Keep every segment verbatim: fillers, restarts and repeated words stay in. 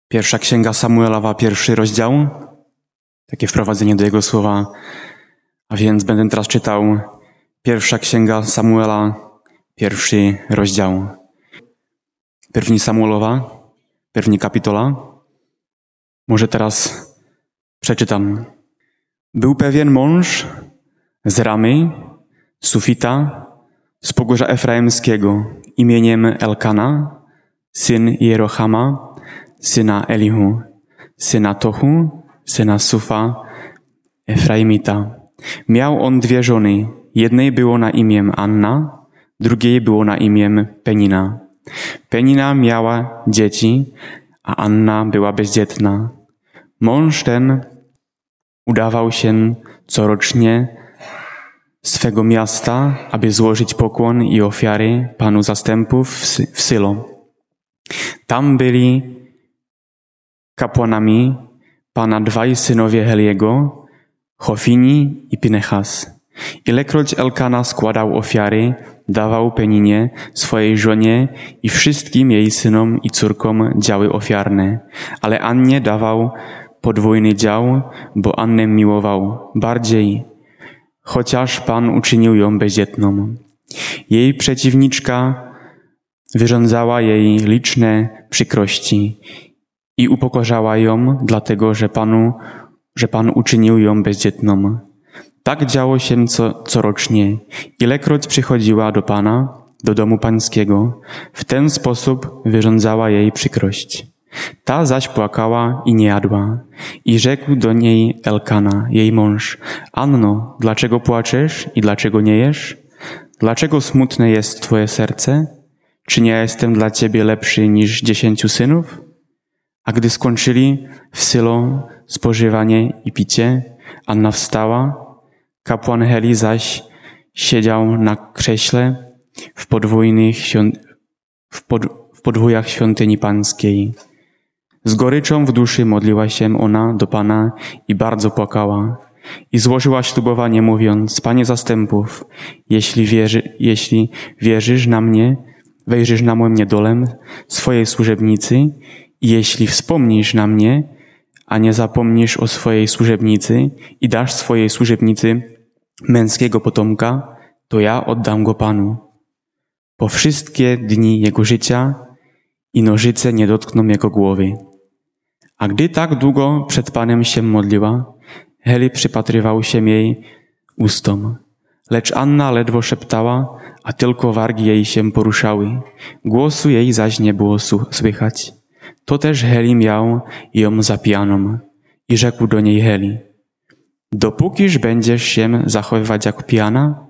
Pierwsza księga Samuelowa, pierwszy rozdział. Takie wprowadzenie do jego słowa. A więc będę teraz czytał pierwsza księga Samuela, pierwszy rozdział. Pierwni Samuelowa, pierwni kapitola. Może teraz przeczytam. Był pewien mąż z Ramy, Sufita, z pogórza Efraimskiego, imieniem Elkana, syn Jerohama, syna Elihu, syna Tohu, syna Sufa, Efraimita. Miał on dwie żony. Jednej było na imię Anna, drugiej było na imię Penina. Penina miała dzieci, a Anna była bezdzietna. Mąż ten udawał się corocznie swego miasta, aby złożyć pokłon i ofiary Panu zastępów w Sylo. Tam byli kapłanami Pana dwaj synowie Heliego, Hofini i Pinechas. Ilekroć Elkana składał ofiary, dawał Peninie, swojej żonie i wszystkim jej synom i córkom działy ofiarne, ale Annie dawał podwójny dział, bo Annę miłował bardziej, chociaż Pan uczynił ją bezdzietną. Jej przeciwniczka wyrządzała jej liczne przykrości i upokorzała ją, dlatego że Panu, że Pan uczynił ją bezdzietną. Tak działo się co, corocznie. Ilekroć przychodziła do Pana, do domu pańskiego, w ten sposób wyrządzała jej przykrość. Ta zaś płakała i nie jadła. I rzekł do niej Elkana, jej mąż: Anno, dlaczego płaczesz i dlaczego nie jesz? Dlaczego smutne jest twoje serce? Czy nie jestem dla ciebie lepszy niż dziesięciu synów? A gdy skończyli w Sylo spożywanie i picie, Anna wstała, kapłan Heli zaś siedział na krześle w podwójnych świąt... w, pod... w podwójach świątyni pańskiej. Z goryczą w duszy modliła się ona do Pana i bardzo płakała. I złożyła ślubowanie, mówiąc: Panie zastępów, jeśli, wierzy... jeśli wierzysz na mnie, wejrzysz na moją niedolę swojej służebnicy i jeśli wspomnisz na mnie, a nie zapomnisz o swojej służebnicy i dasz swojej służebnicy męskiego potomka, to ja oddam go Panu. Po wszystkie dni jego życia i nożyce nie dotkną jego głowy. A gdy tak długo przed Panem się modliła, Heli przypatrywał się jej ustom. Lecz Anna ledwo szeptała, a tylko wargi jej się poruszały. Głosu jej zaś nie było słychać. To też Heli miał ją za pijaną i rzekł do niej Heli: Dopókiż będziesz się zachowywać jak pijana,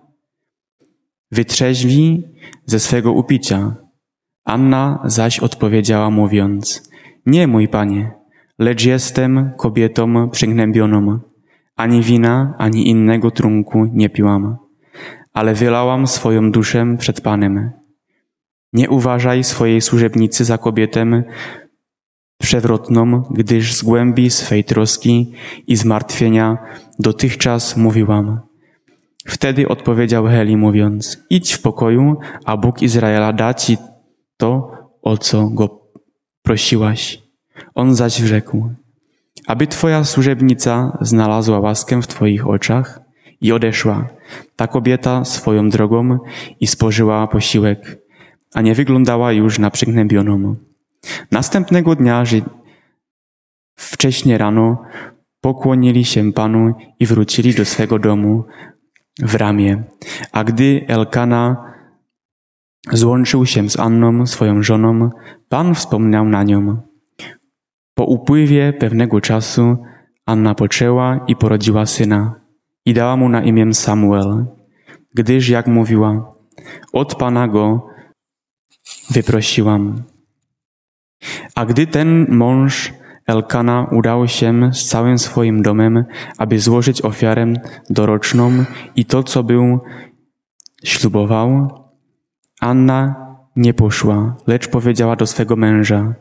wytrzeźwij ze swego upicia. Anna zaś odpowiedziała, mówiąc: Nie, mój panie, lecz jestem kobietą przygnębioną. Ani wina, ani innego trunku nie piłam, ale wylałam swoją duszę przed Panem. Nie uważaj swojej służebnicy za kobietę przewrotną, gdyż z głębi swej troski i zmartwienia dotychczas mówiłam. Wtedy odpowiedział Heli, mówiąc: Idź w pokoju, a Bóg Izraela da ci to, o co go prosiłaś. On zaś rzekł: Aby twoja służebnica znalazła łaskę w twoich oczach. I odeszła ta kobieta swoją drogą i spożyła posiłek, a nie wyglądała już na przygnębioną. Następnego dnia, wcześnie rano, pokłonili się Panu i wrócili do swego domu w Ramie. A gdy Elkana złączył się z Anną, swoją żoną, Pan wspomniał na nią. Po upływie pewnego czasu Anna poczęła i porodziła syna i dała mu na imię Samuel, gdyż, jak mówiła, od Pana go wyprosiłam. A gdy ten mąż Elkana udał się z całym swoim domem, aby złożyć ofiarę doroczną i to, co był ślubował, Anna nie poszła, lecz powiedziała do swego męża: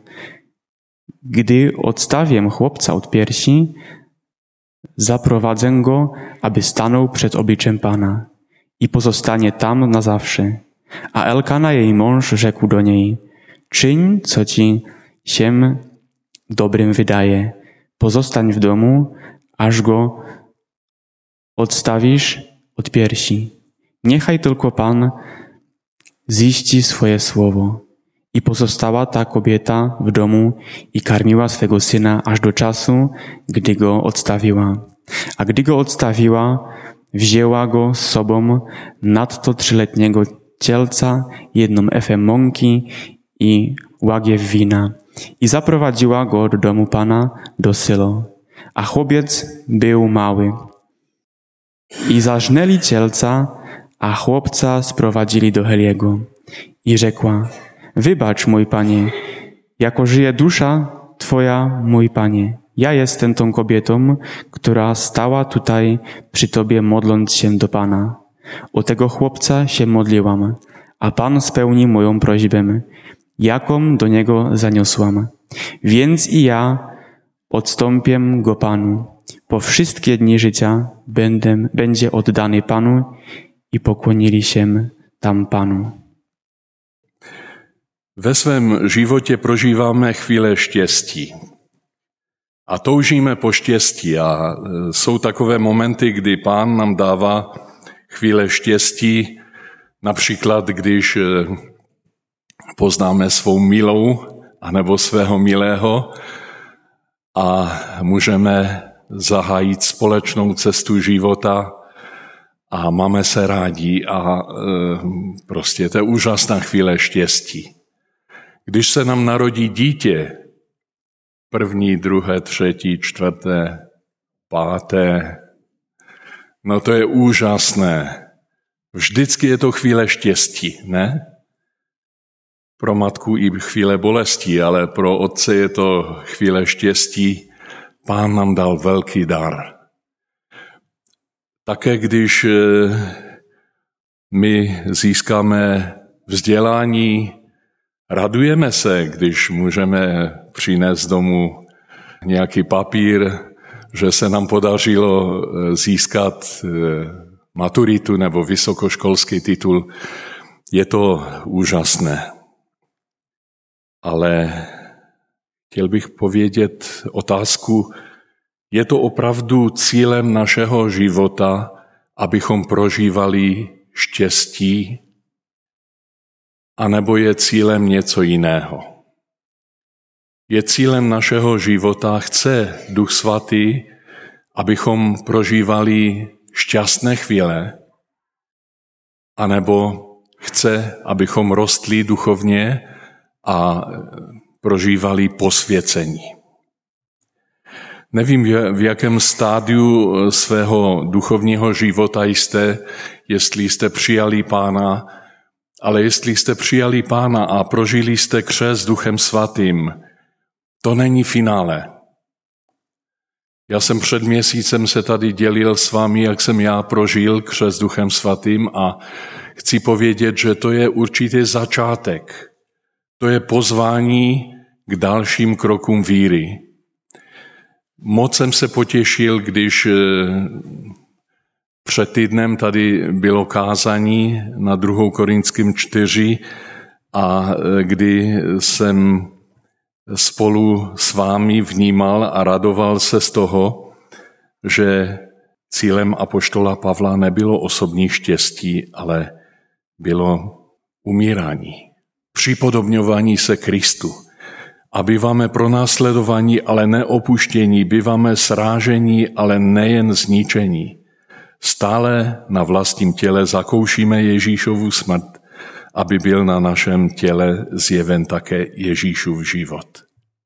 Gdy odstawię chłopca od piersi, zaprowadzę go, aby stanął przed obliczem Pana i pozostanie tam na zawsze. A Elkana, jej mąż, rzekł do niej: Czyń, co ci się dobrym wydaje. Pozostań w domu, aż go odstawisz od piersi. Niechaj tylko Pan ziści swoje słowo. I pozostała ta kobieta w domu i karmiła swego syna aż do czasu, gdy go odstawiła. A gdy go odstawiła, wzięła go z sobą nadto trzyletniego cielca, jedną efę mąki i łagiew wina i zaprowadziła go do domu Pana do Sylo. A chłopiec był mały. I zażnęli cielca, a chłopca sprowadzili do Heliego. I rzekła: wybacz, mój Panie, jako żyje dusza Twoja, mój Panie. Ja jestem tą kobietą, która stała tutaj przy Tobie, modląc się do Pana. O tego chłopca się modliłam, a Pan spełni moją prośbę, jaką do Niego zaniosłam. Więc i ja odstąpię go Panu. Po wszystkie dni życia będę, będzie oddany Panu i pokłonili się tam Panu. Ve svém životě prožíváme chvíle štěstí. A toužíme po štěstí. A jsou takové momenty, kdy Pán nám dává chvíle štěstí, například když poznáme svou milou anebo svého milého a můžeme zahájit společnou cestu života a máme se rádi a prostě to je úžasná chvíle štěstí. Když se nám narodí dítě, první, druhé, třetí, čtvrté, páté, no to je úžasné. Vždycky je to chvíle štěstí, ne? Pro matku i chvíle bolesti, ale pro otce je to chvíle štěstí. Pán nám dal velký dar. Také když my získáme vzdělání, radujeme se, když můžeme přinést domů nějaký papír, že se nám podařilo získat maturitu nebo vysokoškolský titul. Je to úžasné. Ale chtěl bych povědět otázku, je to opravdu cílem našeho života, abychom prožívali štěstí, anebo je cílem něco jiného? Je cílem našeho života, chce Duch Svatý, abychom prožívali šťastné chvíle, anebo chce, abychom rostli duchovně a prožívali posvěcení. Nevím, v jakém stádiu svého duchovního života jste, jestli jste přijali Pána, ale jestli jste přijali Pána a prožili jste křest Duchem Svatým, to není finále. Já jsem před měsícem se tady dělil s vámi, jak jsem já prožil křest Duchem Svatým a chci povědět, že to je určitý začátek. To je pozvání k dalším krokům víry. Moc jsem se potěšil, když před týdnem tady bylo kázání na druhou Korinským čtyři a kdy jsem spolu s vámi vnímal a radoval se z toho, že cílem apoštola Pavla nebylo osobní štěstí, ale bylo umírání, připodobňování se Kristu. A býváme pronásledovaní, ale neopuštění, býváme srážení, ale nejen zničení. Stále na vlastním těle zakoušíme Ježíšovu smrt, aby byl na našem těle zjeven také Ježíšův život.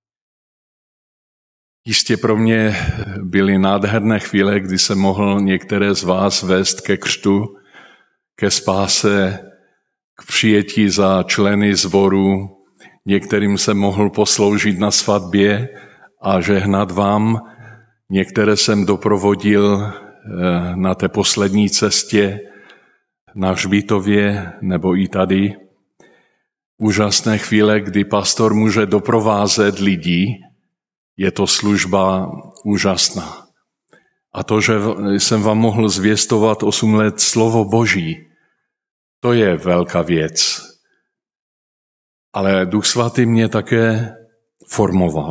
Jistě pro mě byly nádherné chvíle, kdy jsem mohl některé z vás vést ke křtu, ke spáse, k přijetí za členy sboru. Některým jsem mohl posloužit na svatbě a žehnat vám. Některé jsem doprovodil na té poslední cestě na hřbitově nebo i tady. Úžasné chvíle, kdy pastor může doprovázet lidí, je to služba úžasná. A to, že jsem vám mohl zvěstovat osm let slovo Boží, to je velká věc. Ale Duch Svatý mě také formoval.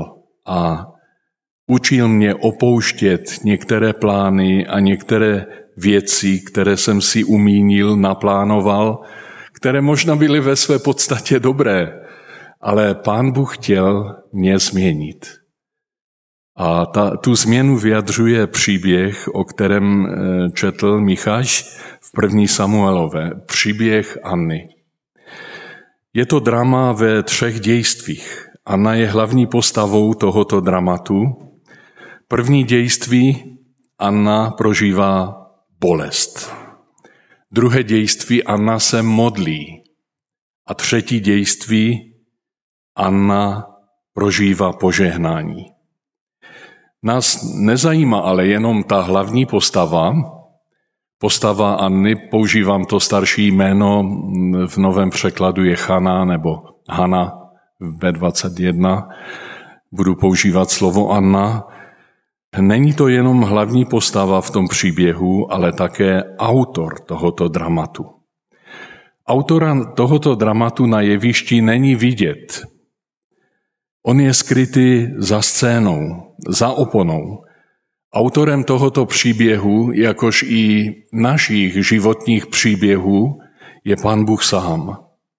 a učil mě opouštět některé plány a některé věci, které jsem si umínil, naplánoval, které možná byly ve své podstatě dobré, ale Pán Bůh chtěl mě změnit. A ta, tu změnu vyjadřuje příběh, o kterém četl Micháš v první Samuelové, příběh Anny. Je to drama ve třech dějstvích. Anna je hlavní postavou tohoto dramatu. První dějství Anna prožívá bolest. Druhé dějství Anna se modlí. A třetí dějství Anna prožívá požehnání. Nás nezajímá ale jenom ta hlavní postava, postava Anny, používám to starší jméno, v novém překladu je Chana nebo Hana v bé dvacet jedna, budu používat slovo Anna. Není to jenom hlavní postava v tom příběhu, ale také autor tohoto dramatu. Autora tohoto dramatu na jevišti není vidět. On je skrytý za scénou, za oponou. Autorem tohoto příběhu, jakož i našich životních příběhů, je Pán Bůh sám.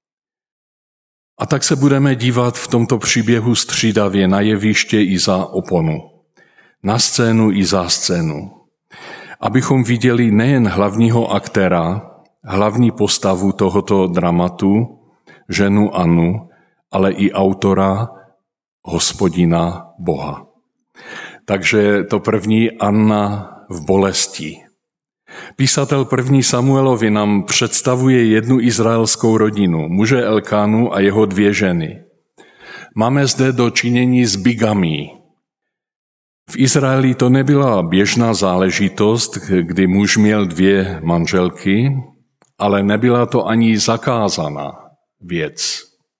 A tak se budeme dívat v tomto příběhu střídavě na jeviště i za oponu, na scénu i za scénu, abychom viděli nejen hlavního aktéra, hlavní postavu tohoto dramatu, ženu Annu, ale i autora, Hospodina Boha. Takže to první Anna v bolesti. Písatel první Samuelovi nám představuje jednu izraelskou rodinu, muže Elkánu a jeho dvě ženy. Máme zde do činění s bigamí. V Izraeli to nebyla běžná záležitost, kdy muž měl dvě manželky, ale nebyla to ani zakázaná věc.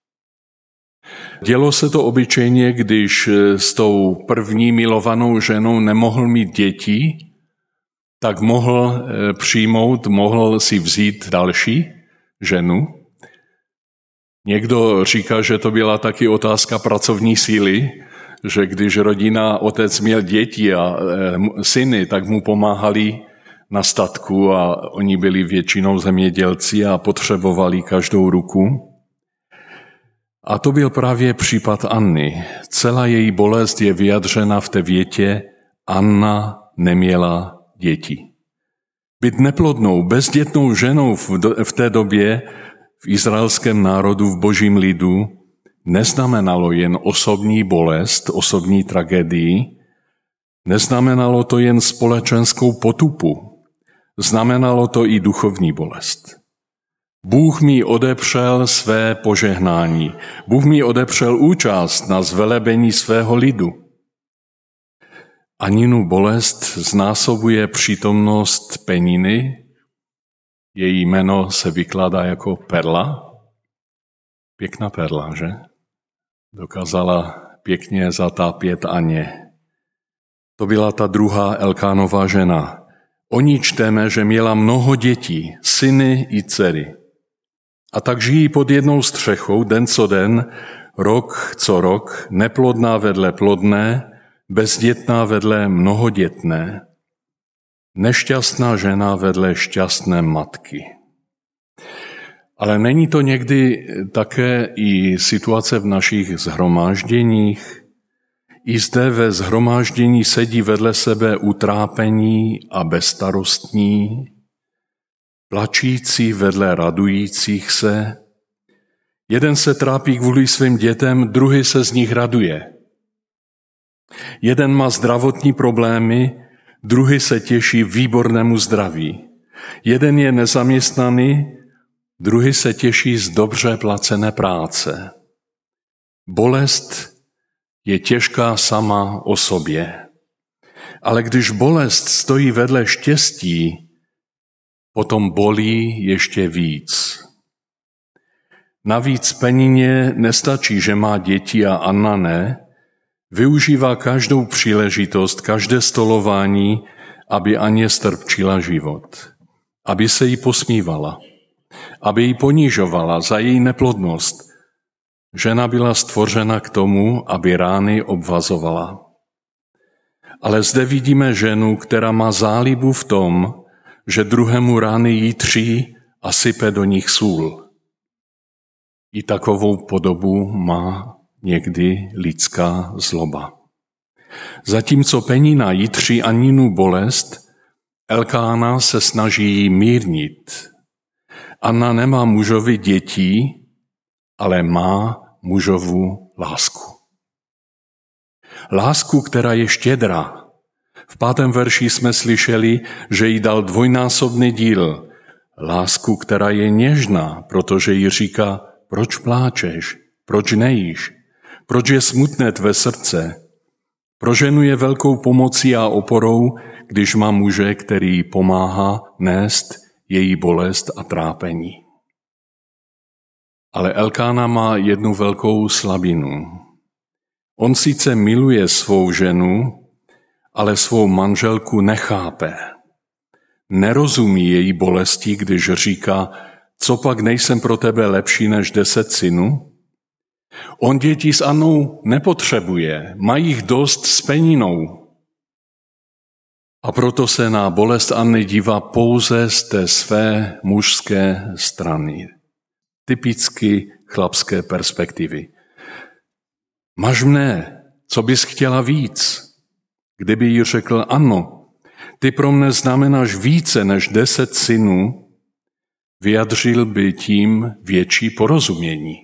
Dělo se to obyčejně, když s tou první milovanou ženou nemohl mít děti, tak mohl přijmout, mohl si vzít další ženu. Někdo říká, že to byla taky otázka pracovní síly, že když rodina, otec měl děti a syny, tak mu pomáhali na statku a oni byli většinou zemědělci a potřebovali každou ruku. A to byl právě případ Anny. Celá její bolest je vyjadřena v té větě Anna neměla děti. Být neplodnou, bezdětnou ženou v té době v izraelském národu, v božím lidu, neznamenalo jen osobní bolest, osobní tragédii, neznamenalo to jen společenskou potupu, znamenalo to i duchovní bolest. Bůh mi odepřel své požehnání. Bůh mi odepřel účast na zvelebení svého lidu. Aninu bolest znásobuje přítomnost Peniny. Její jméno se vykládá jako perla. Pěkná perla, že? Dokázala pěkně zatápět Aně. To byla ta druhá Elkánová žena. O ní čteme, že měla mnoho dětí, syny i dcery. A tak žijí pod jednou střechou den co den, rok co rok, neplodná vedle plodné, bezdětná vedle mnohodětné, nešťastná žena vedle šťastné matky. Ale není to někdy také i situace v našich shromážděních? I zde ve shromáždění sedí vedle sebe utrápení a bezstarostní, plačící vedle radujících se. Jeden se trápí kvůli svým dětem, druhý se z nich raduje. Jeden má zdravotní problémy, druhý se těší výbornému zdraví. Jeden je nezaměstnaný, druhý se těší z dobře placené práce. Bolest je těžká sama o sobě. Ale když bolest stojí vedle štěstí, potom bolí ještě víc. Navíc Penině nestačí, že má děti a Anna ne, využívá každou příležitost, každé stolování, aby Aně strpčila život, aby se jí posmívala, aby ji ponižovala za její neplodnost, Žena byla stvořena k tomu, aby rány obvazovala. Ale zde vidíme ženu, která má zálibu v tom, že druhému rány jítří a sype do nich sůl. I takovou podobu má někdy lidská zloba. Zatímco Penina jitří Anninu bolest, Elkána se snaží jí mírnit. Anna nemá mužovi dětí, ale má mužovu lásku. Lásku, která je štědrá. V pátém verši jsme slyšeli, že jí dal dvojnásobný díl. Lásku, která je něžná, protože jí říká, proč pláčeš, proč nejíš, proč je smutné tvé srdce. Pro ženu je velkou pomocí a oporou, když má muže, který pomáhá nést její bolest a trápení. Ale Elkána má jednu velkou slabinu. On sice miluje svou ženu, ale svou manželku nechápe. Nerozumí její bolesti, když říká, co pak nejsem pro tebe lepší než deset synů? On děti s Annou nepotřebuje, mají jich dost s Peninou. A proto se na bolest Anny dívá pouze z té své mužské strany. Typicky chlapské perspektivy. Máš mne, co bys chtěla víc? Kdyby jí řekl, ano, ty pro mne znamenáš více než deset synů, vyjadřil by tím větší porozumění.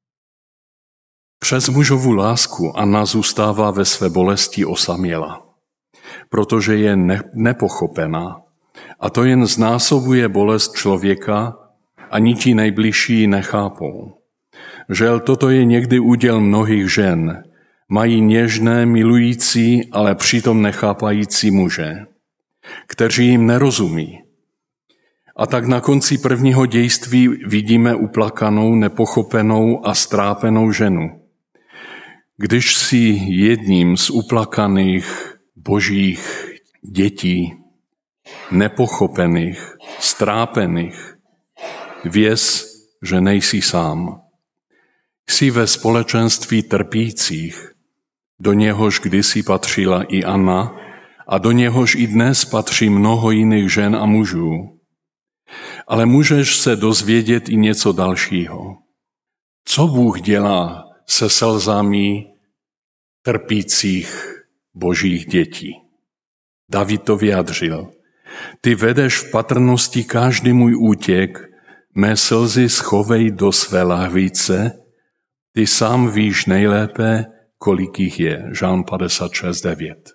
Přes mužovu lásku Anna zůstává ve své bolesti osaměla, protože je nepochopená. A to jen znásobuje bolest člověka, ani ti nejbližší nechápou. Žel, toto je někdy úděl mnohých žen. Mají něžné, milující, ale přitom nechápající muže, kteří jim nerozumí. A tak na konci prvního dějství vidíme uplakanou, nepochopenou a strápenou ženu. Když si jedním z uplakaných božích dětí, nepochopených, strápených, věz, že nejsi sám. Jsi ve společenství trpících, do něhož kdysi patřila i Anna a do něhož i dnes patří mnoho jiných žen a mužů. Ale můžeš se dozvědět i něco dalšího. Co Bůh dělá se slzami trpících božích dětí? David to vyjadřil. Ty vedeš v patrnosti každý můj útěk, mé slzy schovej do své lahvice, ty sám víš nejlépe, kolik jich je. Žalm padesát šest devět.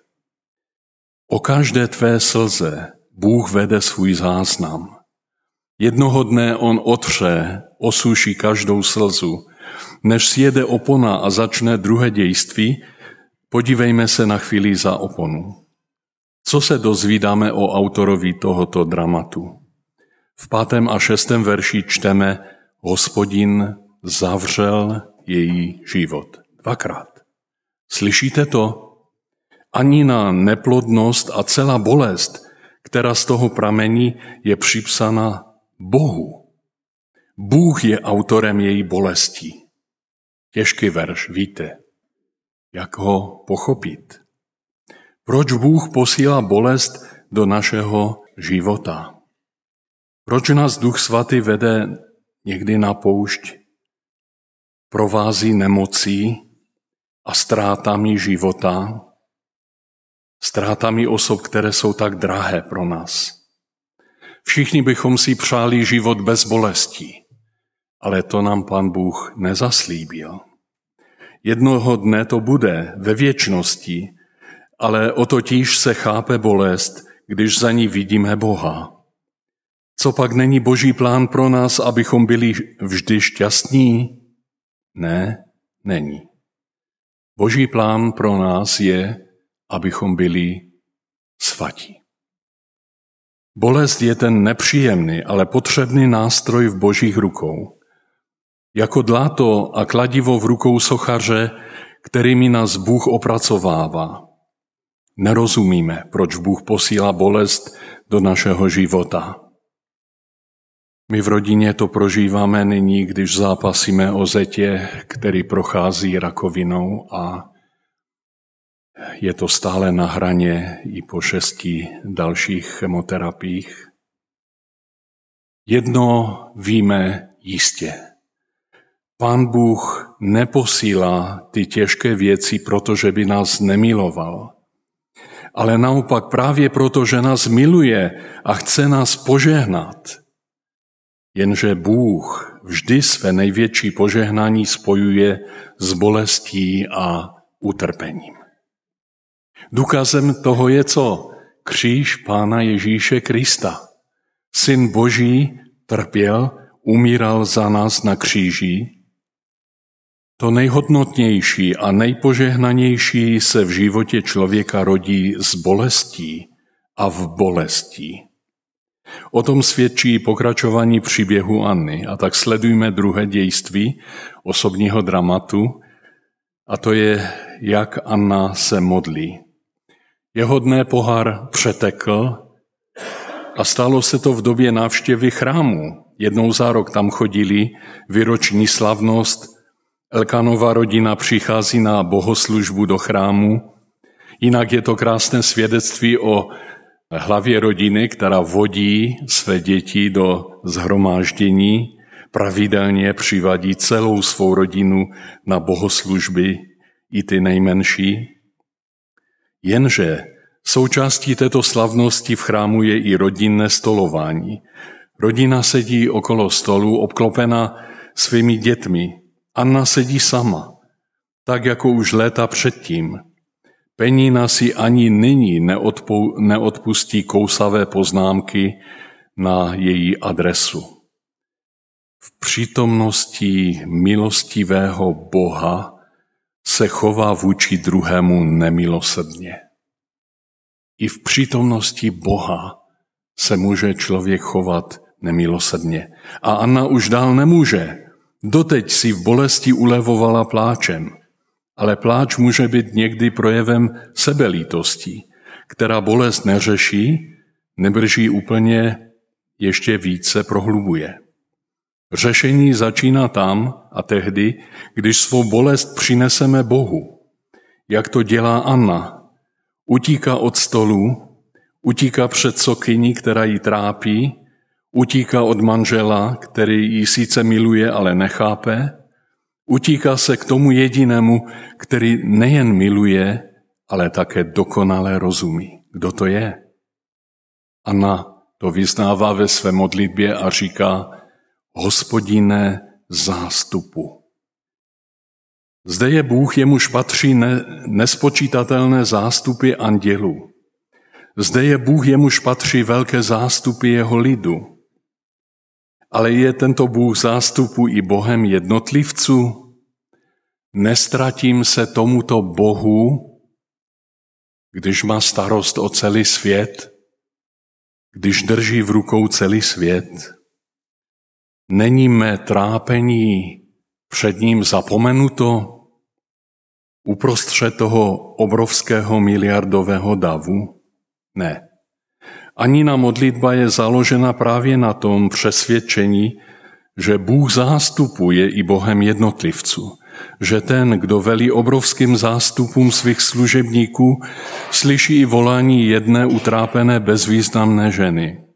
O každé tvé slze Bůh vede svůj záznam. Jednoho dne on otře, osuší každou slzu. Než sjede opona a začne druhé dějství, podívejme se na chvíli za oponu. Co se dozvídáme o autorovi tohoto dramatu? V pátém a šestém verši čteme, Hospodin zavřel její život. Dvakrát. Slyšíte to? Ani na neplodnost a celá bolest, která z toho pramení, je připsána Bohu. Bůh je autorem její bolesti. Těžký verš, víte, jak ho pochopit. Proč Bůh posílá bolest do našeho života? Proč nás Duch Svatý vede někdy na poušť, provází nemocí a ztrátami života, ztrátami osob, které jsou tak drahé pro nás? Všichni bychom si přáli život bez bolestí, ale to nám Pan Bůh nezaslíbil. Jednoho dne to bude ve věčnosti, ale o totiž se chápe bolest, když za ní vidíme Boha. Co pak není Boží plán pro nás, abychom byli vždy šťastní? Ne, není. Boží plán pro nás je, abychom byli svatí. Bolest je ten nepříjemný, ale potřebný nástroj v Božích rukou. Jako dláto a kladivo v rukou sochaře, kterými nás Bůh opracovává. Nerozumíme, proč Bůh posílá bolest do našeho života. My v rodině to prožíváme nyní, když zápasíme o zetě, který prochází rakovinou a je to stále na hraně i po šesti dalších chemoterapiích. Jedno víme jistě. Pán Bůh neposílá ty těžké věci, protože by nás nemiloval, ale naopak právě proto, že nás miluje a chce nás požehnat. Jenže Bůh vždy své největší požehnání spojuje s bolestí a utrpením. Důkazem toho je co? Kříž Pána Ježíše Krista. Syn Boží trpěl, umíral za nás na kříži. To nejhodnotnější a nejpožehnanější se v životě člověka rodí z bolestí a v bolestí. O tom svědčí pokračování příběhu Anny. A tak sledujme druhé dějství osobního dramatu, a to je, jak Anna se modlí. Jeho dne pohár přetekl a stalo se to v době návštěvy chrámu. Jednou za rok tam chodili, výroční slavnost, Elkanova rodina přichází na bohoslužbu do chrámu. Jinak je to krásné svědectví o hlavě rodiny, která vodí své děti do shromáždění, pravidelně přivádí celou svou rodinu na bohoslužby, i ty nejmenší. Jenže součástí této slavnosti v chrámu je i rodinné stolování. Rodina sedí okolo stolu, obklopena svými dětmi. Anna sedí sama, tak jako už léta předtím. Penina si ani nyní neodpu, neodpustí kousavé poznámky na její adresu. V přítomnosti milostivého Boha se chová vůči druhému nemilosrdně. I v přítomnosti Boha se může člověk chovat nemilosrdně. A Anna už dál nemůže. Doteď si v bolesti ulevovala pláčem, ale pláč může být někdy projevem sebelítosti, která bolest neřeší, nebrží úplně, ještě více prohlubuje. Řešení začíná tam a tehdy, když svou bolest přineseme Bohu. Jak to dělá Anna. Utíká od stolu, utíká před sokyní, která ji trápí, utíká od manžela, který ji sice miluje, ale nechápe, utíká se k tomu jedinému, který nejen miluje, ale také dokonale rozumí. Kdo to je? Anna to vyznává ve své modlitbě a říká: Hospodine zástupu. Zde je Bůh, jemuž patří ne, nespočítatelné zástupy andělů. Zde je Bůh, jemuž patří velké zástupy jeho lidu. Ale je tento Bůh zástupu i Bohem jednotlivců? Nestratím se tomuto Bohu, když má starost o celý svět, když drží v rukou celý svět? Není mé trápení před ním zapomenuto uprostřed toho obrovského miliardového davu? Ne. Anina modlitba je založena právě na tom přesvědčení, že Bůh zástupu je i Bohem jednotlivců. Že ten, kdo velí obrovským zástupům svých služebníků, slyší i volání jedné utrápené bezvýznamné ženy.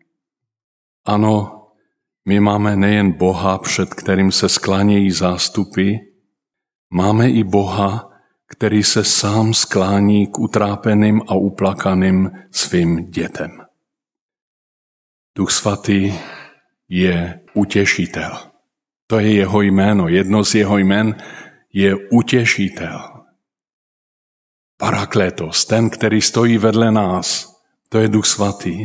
Ano, my máme nejen Boha, před kterým se sklánějí zástupy, máme i Boha, který se sám sklání k utrápeným a uplakaným svým dětem. Duch svatý je utěšitel. To je jeho jméno. Jedno z jeho jmen je utěšitel. Parakletos, ten, který stojí vedle nás, to je Duch svatý.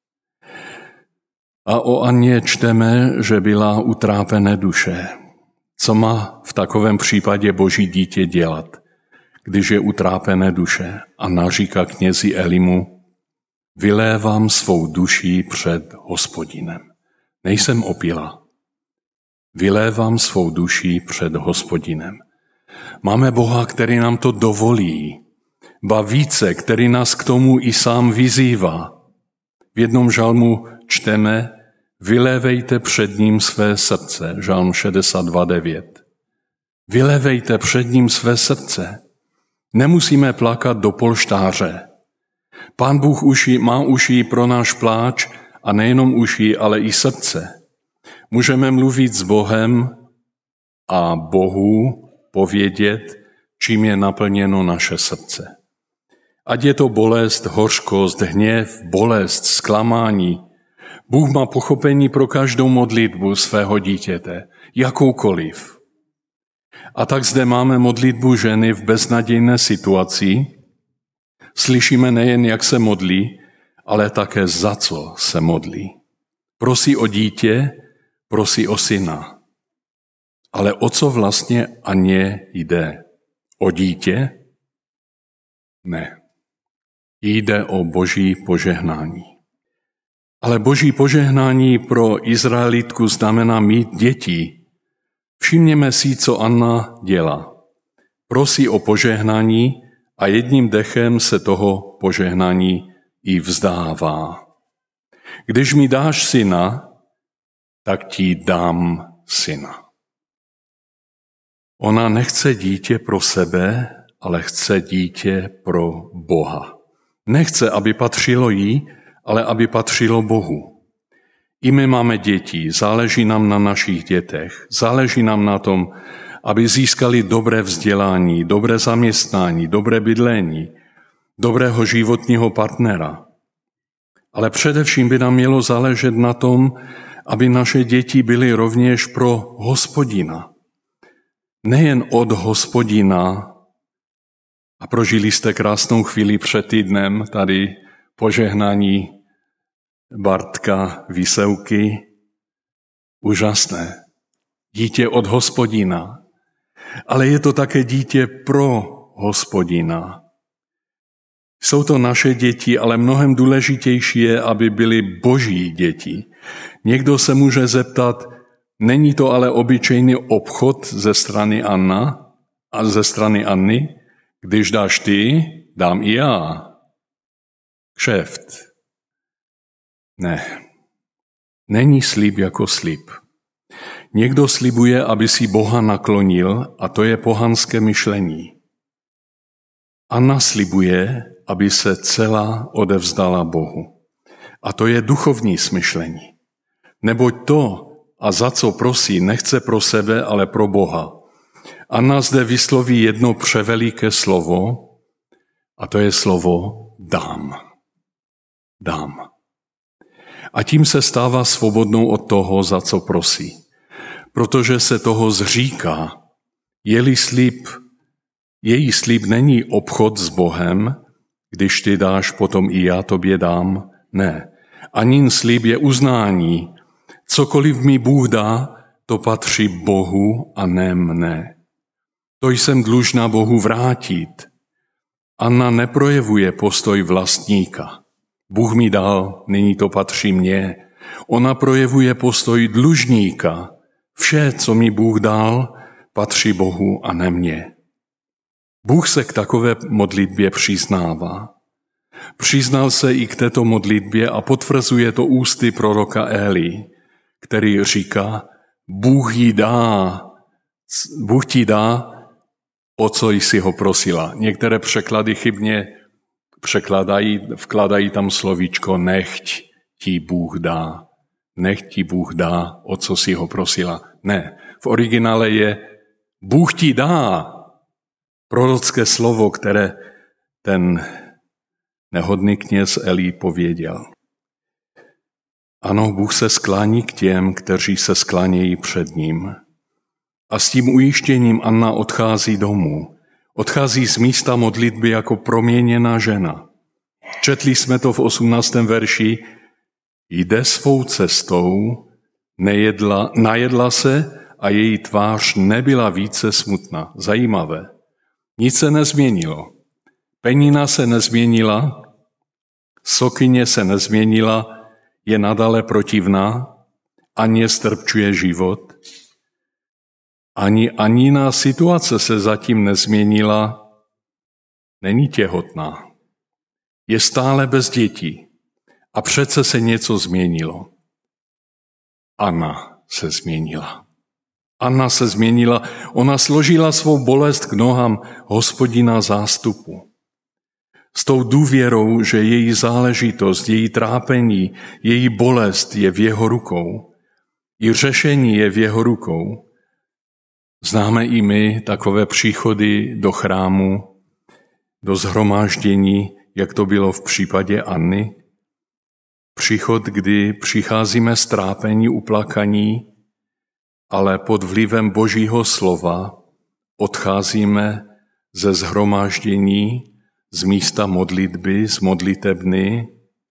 A o Anně čteme, že byla utrápené duše. Co má v takovém případě Boží dítě dělat, když je utrápené duše? Anna říká knězi Elimu: Vylévám svou duši před Hospodinem. Nejsem opila. Vylévám svou duši před Hospodinem. Máme Boha, který nám to dovolí. Ba více, který nás k tomu i sám vyzývá. V jednom žalmu čteme: Vylévejte před ním své srdce, Žalm šedesát dva devět. Vylévejte před ním své srdce. Nemusíme plakat do polštáře. Pán Bůh uší, má uší pro náš pláč a nejenom uší, ale i srdce. Můžeme mluvit s Bohem a Bohu povědět, čím je naplněno naše srdce. Ať je to bolest, hořkost, hněv, bolest, zklamání. Bůh má pochopení pro každou modlitbu svého dítěte, jakoukoliv. A tak zde máme modlitbu ženy v beznadějné situaci. Slyšíme nejen, jak se modlí, ale také za co se modlí. Prosí o dítě, prosí o syna. Ale o co vlastně Anně jde? O dítě? Ne. Jde o Boží požehnání. Ale Boží požehnání pro Izraelitku znamená mít děti. Všimněme si, co Anna dělá. Prosí o požehnání a jedním dechem se toho požehnání i vzdává. Když mi dáš syna, tak ti dám syna. Ona nechce dítě pro sebe, ale chce dítě pro Boha. Nechce, aby patřilo jí, ale aby patřilo Bohu. I my máme děti, záleží nám na našich dětech, záleží nám na tom, aby získali dobré vzdělání, dobré zaměstnání, dobré bydlení, dobrého životního partnera. Ale především by nám mělo záležet na tom, aby naše děti byly rovněž pro Hospodina. Nejen od Hospodina. A prožili jste krásnou chvíli před týdnem, tady požehnání Bartka Výsevky. Úžasné. Dítě od Hospodina. Ale je to také dítě pro Hospodina. Jsou to naše děti, ale mnohem důležitější je, aby byly Boží děti. Někdo se může zeptat, není to ale obyčejný obchod ze strany Anna a ze strany Anny? Když dáš ty, dám i já. Kšeft. Ne. Není slib jako slib. Někdo slibuje, aby si Boha naklonil, a to je pohanské myšlení. Anna slibuje, aby se celá odevzdala Bohu. A to je duchovní smyšlení. Neboť to, a za co prosí, nechce pro sebe, ale pro Boha. Anna zde vysloví jedno převeliké slovo, a to je slovo dám. Dám. A tím se stává svobodnou od toho, za co prosí. Protože se toho zříká. Je-li slib, její slib není obchod s Bohem, když ty dáš, potom i já tobě dám. Ne. Anin slib je uznání. Cokoliv mi Bůh dá, to patří Bohu a ne mne. To jsem dlužná Bohu vrátit. Anna neprojevuje postoj vlastníka. Bůh mi dal, nyní to patří mně. Ona projevuje postoj dlužníka. Vše, co mi Bůh dal, patří Bohu a ne mně. Bůh se k takové modlitbě přiznává. Přiznal se i k této modlitbě a potvrzuje to ústy proroka Eli, který říká, Bůh jí dá, Bůh ti dá, o co jsi ho prosila. Některé překlady chybně překladají, vkladají tam slovíčko nechť ti Bůh dá. Nechť ti Bůh dá, o co jsi ho prosila. Ne, v originále je Bůh ti dá. Prorocké slovo, které ten nehodný kněz Eli pověděl. Ano, Bůh se sklání k těm, kteří se sklánějí před ním. A s tím ujištěním Anna odchází domů. Odchází z místa modlitby jako proměněná žena. Četli jsme to v osmnáctém verši. Jde svou cestou, nejedla, najedla se a její tvář nebyla více smutná. Zajímavé. Nic se nezměnilo. Penina se nezměnila, sokyně se nezměnila, je nadále protivná, Aně strpčuje život. Ani Anina situace se zatím nezměnila, není těhotná. Je stále bez dětí a přece se něco změnilo. Anna se změnila. Anna se změnila, ona složila svou bolest k nohám Hospodina zástupu. S tou důvěrou, že její záležitost, její trápení, její bolest je v jeho rukou. I řešení je v jeho rukou. Známe i my takové příchody do chrámu, do shromáždění, jak to bylo v případě Anny. Příchod, kdy přicházíme z trápení, uplakaní, ale pod vlivem Božího slova odcházíme ze shromáždění, z místa modlitby, z modlitebny.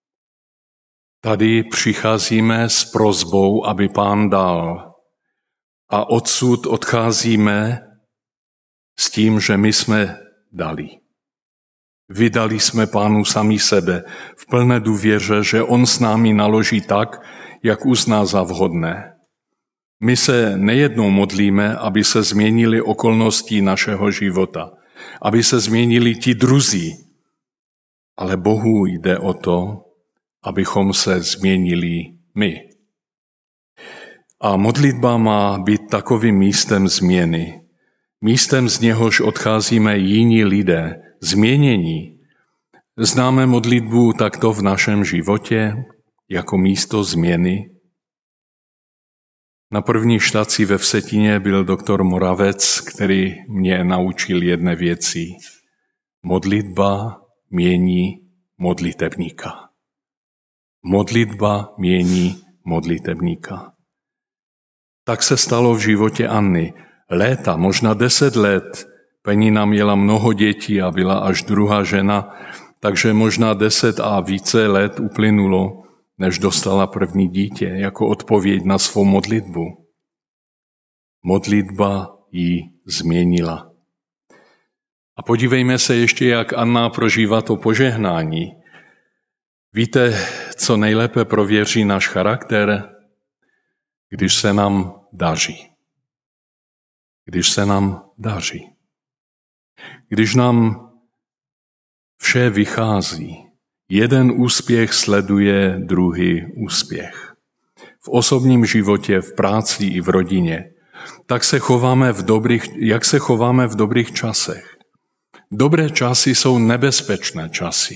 Tady přicházíme s prosbou, aby Pán dal. A odsud odcházíme s tím, že my jsme dali. Vydali jsme Pánu sami sebe v plné důvěře, že on s námi naloží tak, jak uzná za vhodné. My se nejednou modlíme, aby se změnily okolnosti našeho života, aby se změnili ti druzí, ale Bohu jde o to, abychom se změnili my. A modlitba má být takovým místem změny, místem, z něhož odcházíme jiní lidé, změnění. Známe modlitbu takto v našem životě jako místo změny. Na první štaci ve Vsetíně byl doktor Moravec, který mě naučil jedné věci. Modlitba mění modlitebníka. Modlitba mění modlitebníka. Tak se stalo v životě Anny. Léta, možná deset let, Penina měla mnoho dětí a byla až druhá žena, takže možná deset a více let uplynulo, než dostala první dítě, jako odpověď na svou modlitbu. Modlitba ji změnila. A podívejme se ještě, jak Anna prožívá to požehnání. Víte, co nejlépe prověří náš charakter? Když se nám daří. Když se nám daří. Když nám vše vychází. Jeden úspěch sleduje druhý úspěch. V osobním životě, v práci i v rodině. Tak se chováme v dobrých, jak se chováme v dobrých časech. Dobré časy jsou nebezpečné časy.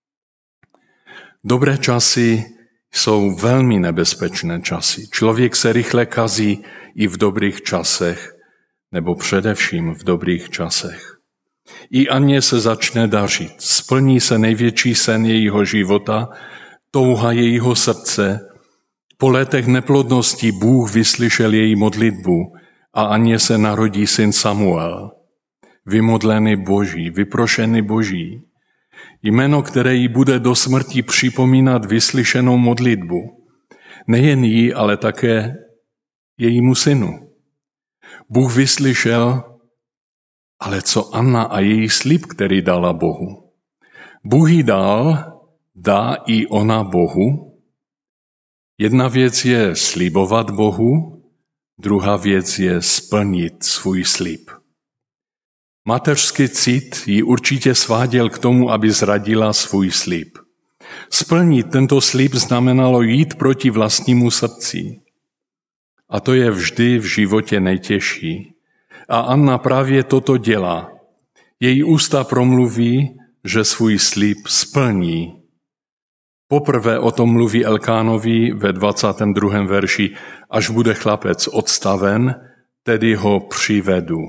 Dobré časy jsou velmi nebezpečné časy. Člověk se rychle kazí i v dobrých časech, nebo především v dobrých časech. I Anně se začne dařit. Splní se největší sen jejího života, touha jejího srdce. Po letech neplodnosti Bůh vyslyšel její modlitbu a Anně se narodí syn Samuel. Vymodlený Boží, vyprošený Boží. Jméno, které jí bude do smrti připomínat vyslyšenou modlitbu. Nejen jí, ale také jejímu synu. Bůh vyslyšel, ale co Anna a její slib, který dala Bohu? Bůh jí dal, dá i ona Bohu. Jedna věc je slibovat Bohu, druhá věc je splnit svůj slib. Mateřský cit ji určitě sváděl k tomu, aby zradila svůj slib. Splnit tento slib znamenalo jít proti vlastnímu srdci. A to je vždy v životě nejtěžší. A Anna právě toto dělá. Její ústa promluví, že svůj slib splní. Poprvé o tom mluví Elkánovi ve dvacátém druhém verši, až bude chlapec odstaven, tedy ho přivedu.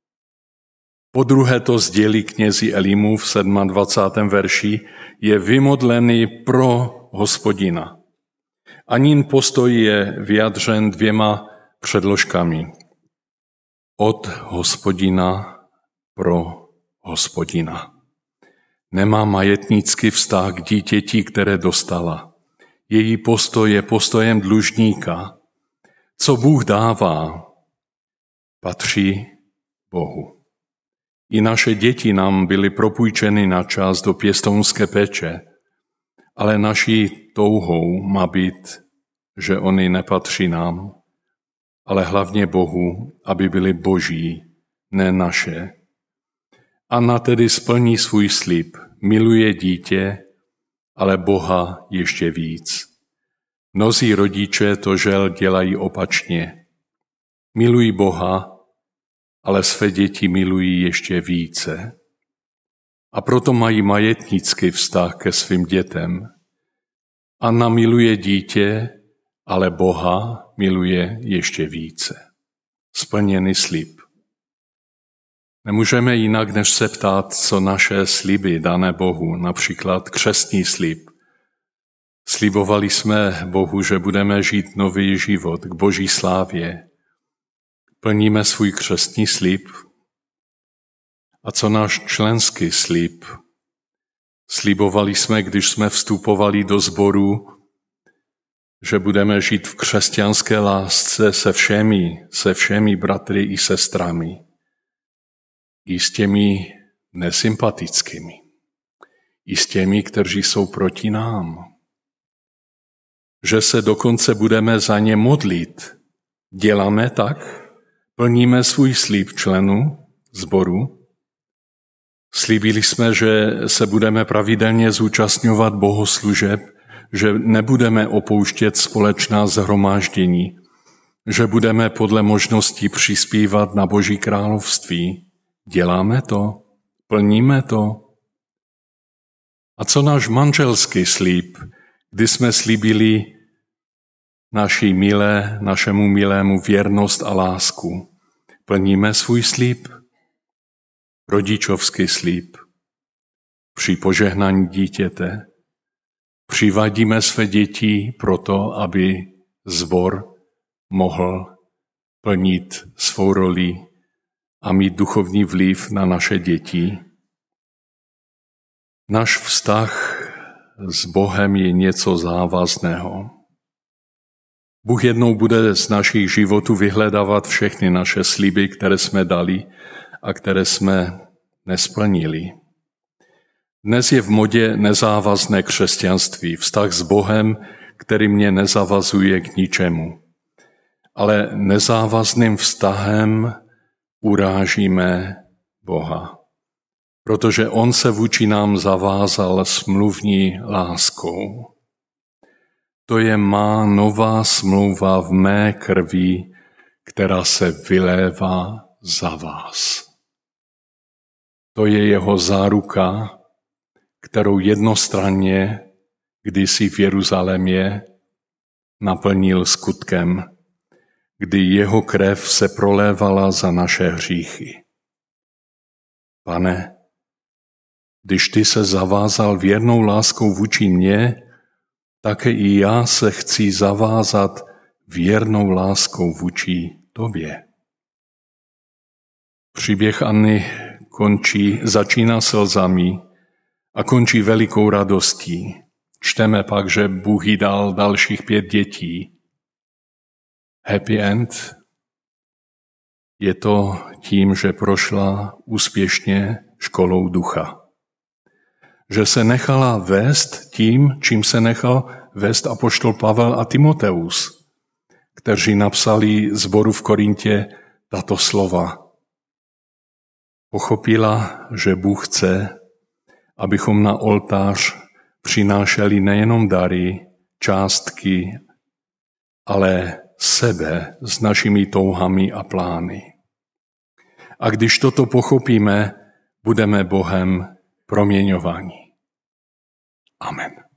Podruhé to sdělí knězi Elimu v dvacátém sedmém verši, je vymodlený pro Hospodina. Anin postoj je vyjadřen dvěma předložkami. Od Hospodina pro Hospodina. Nemá majetnický vztah k dítěti, které dostala. Její postoj je postojem dlužníka. Co Bůh dává, patří Bohu. I naše děti nám byly propůjčeny na čas do pěstounské péče, ale naší touhou má být, že oni nepatří nám, ale hlavně Bohu, aby byly Boží, ne naše. Anna tedy splní svůj slib, miluje dítě, ale Boha ještě víc. Mnozí rodiče to žel dělají opačně. Milují Boha, ale své děti milují ještě více. A proto mají majetnický vztah ke svým dětem. Anna miluje dítě, ale Boha miluje ještě více. Splněný slib. Nemůžeme jinak, než se ptát, co naše sliby dané Bohu, například křestní slib. Slibovali jsme Bohu, že budeme žít nový život k Boží slávě. Plníme svůj křestní slib. A co náš členský slib? Slibovali jsme, když jsme vstupovali do sboru, že budeme žít v křesťanské lásce se všemi, se všemi bratry i sestrami. I s těmi nesympatickými. I s těmi, kteří jsou proti nám. Že se dokonce budeme za ně modlit. Děláme tak? Plníme svůj slib členů sboru? Slíbili jsme, že se budeme pravidelně zúčastňovat bohoslužeb, že nebudeme opouštět společná shromáždění, že budeme podle možností přispívat na Boží království. Děláme to? Plníme to? A co náš manželský slib, kdy jsme slíbili naší milé, našemu milému věrnost a lásku? Plníme svůj slib? Rodičovský slib. Při požehnání dítěte přivádíme své děti proto, aby sbor mohl plnit svou roli a mít duchovní vliv na naše děti. Náš vztah s Bohem je něco závazného. Bůh jednou bude z našich životů vyhledávat všechny naše sliby, které jsme dali a které jsme nesplnili. Dnes je v modě nezávazné křesťanství, vztah s Bohem, který mě nezavazuje k ničemu. Ale nezávazným vztahem urážíme Boha, protože on se vůči nám zavázal smluvní láskou. To je má nová smlouva v mé krvi, která se vylévá za vás. To je jeho záruka, kterou jednostranně kdysi v Jeruzalémě naplnil skutkem, kdy jeho krev se prolévala za naše hříchy. Pane, když ty se zavázal věrnou láskou vůči mně, také i já se chci zavázat věrnou láskou vůči tobě. Příběh Anny končí, začíná slzami a končí velikou radostí. Čteme pak, že Bůh jí dal dalších pět dětí. Happy end je to tím, že prošla úspěšně školou ducha. Že se nechala vést tím, čím se nechal vést apoštol Pavel a Timoteus, kteří napsali sboru v Korintě tato slova. Pochopila, že Bůh chce, abychom na oltář přinášeli nejenom dary, částky, ale sebe s našimi touhami a plány. A když toto pochopíme, budeme Bohem proměňováni. Amen.